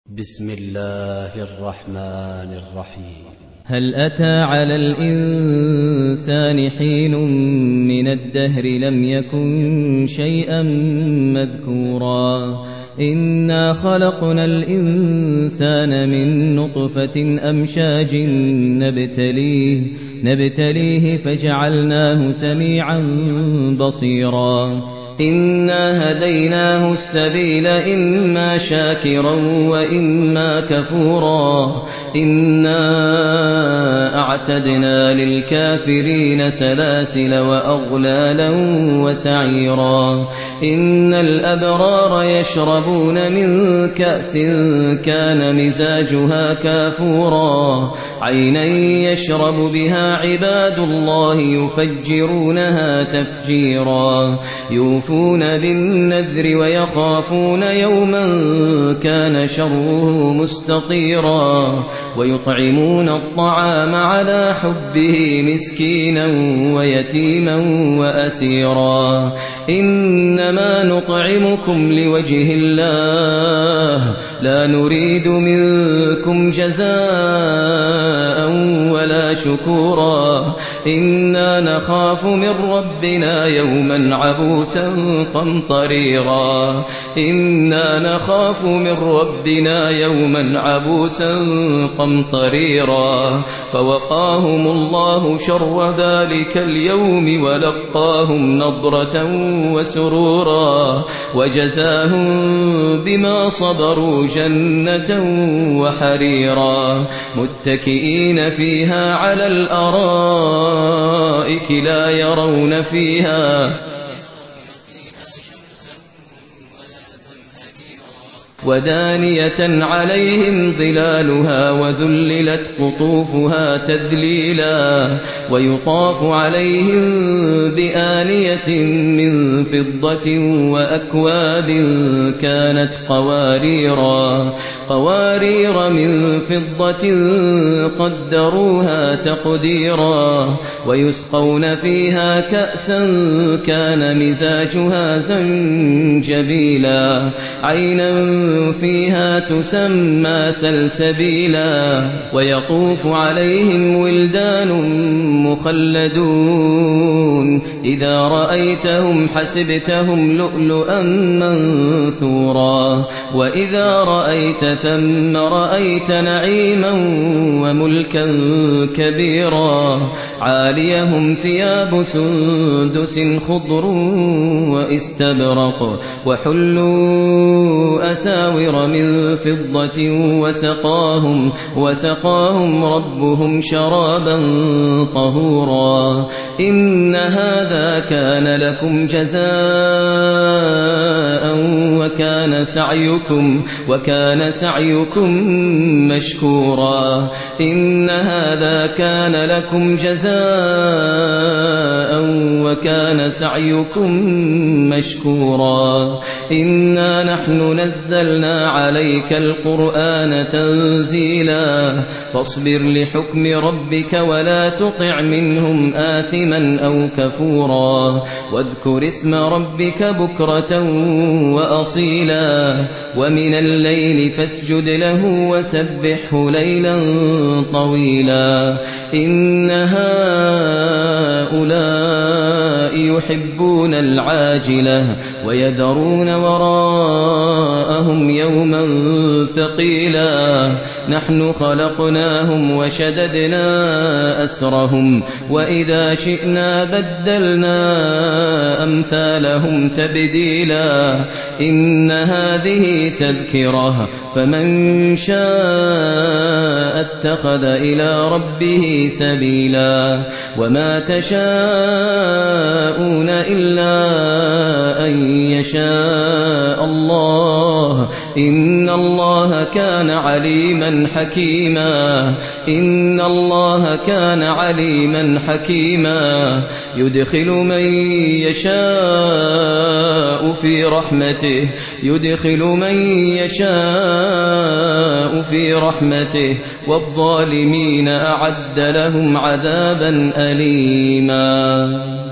بسم الله الرحمن الرحيم. هل أتى على الإنسان حين من الدهر لم يكن شيئا مذكورا إنا خلقنا الإنسان من نطفة أمشاج نبتليه فجعلناه سميعا بصيرا إنا هديناه السبيل إما شاكرا وإما كفورا إنا أعتدنا للكافرين سلاسل وأغلالا وسعيرا إن الأبرار يشربون من كأس كان مزاجها كافورا عينا يشرب بها عباد الله يفجرونها تفجيرا يوفون بالنذر ويخافون يوما كان شره مستطيرا ويطعمون الطعام على حبه مسكينا ويتيما وأسيرا إنما نطعمكم لوجه الله لا نريد منكم جزاء ولا شكورا إنا نخاف من ربنا يوما عبوسا قمطريرا إنا نخاف من ربنا يوما عبوسا قمطريرا فوقاهم الله شر ذلك اليوم ولقاهم نضرة وسرورا وجزاهم بما صبروا جنة وحريرا متكئين فيها على الأرائك لا يرون فيها ودانية عليهم ظلالها وذللت قطوفها تذليلا ويطاف عليهم بآنية من فضة وأكواب كانت قوارير من فضة قدروها تقديرا ويسقون فيها كأسا كان مزاجها زنجبيلا عينا فيها تسمى سلسبيلا ويطوف عليهم ولدان مخلدون إذا رأيتهم حسبتهم لؤلؤا منثورا وإذا رأيت ثم رأيت نعيما وملكا كبيرا عاليهم ثياب سندس خضر واستبرق وحلوا أساور من فضة وسقاهم ربهم شرابا طهورا إن هذا كان لكم جزاء وكان سعيكم مشكورا إن هذا كان لكم جزاء وكان سعيكم مشكورا إنا نحن نزلنا عليك القرآن تنزيلا فاصبر لحكم ربك ولا تطع منهم آثما أو كفورا واذكر اسم ربك بكرة وأصيلا ومن الليل فاسجد له وسبحه ليلا طويلا إن هؤلاء يحبون العاجلة ويذرون وراءهم يوما ثقيلا نحن خلقناهم وشددنا أسرهم وإذا شئنا بدلنا أمثالهم تبديلا إن هذه تذكرة فمن شاء اتخذ إلى ربه سبيلا وما تشاءون إلا أن يشاء الله إن الله كان عليما حكيما يدخل من يشاء في رحمته والظالمين أعد لهم عذابا أليما.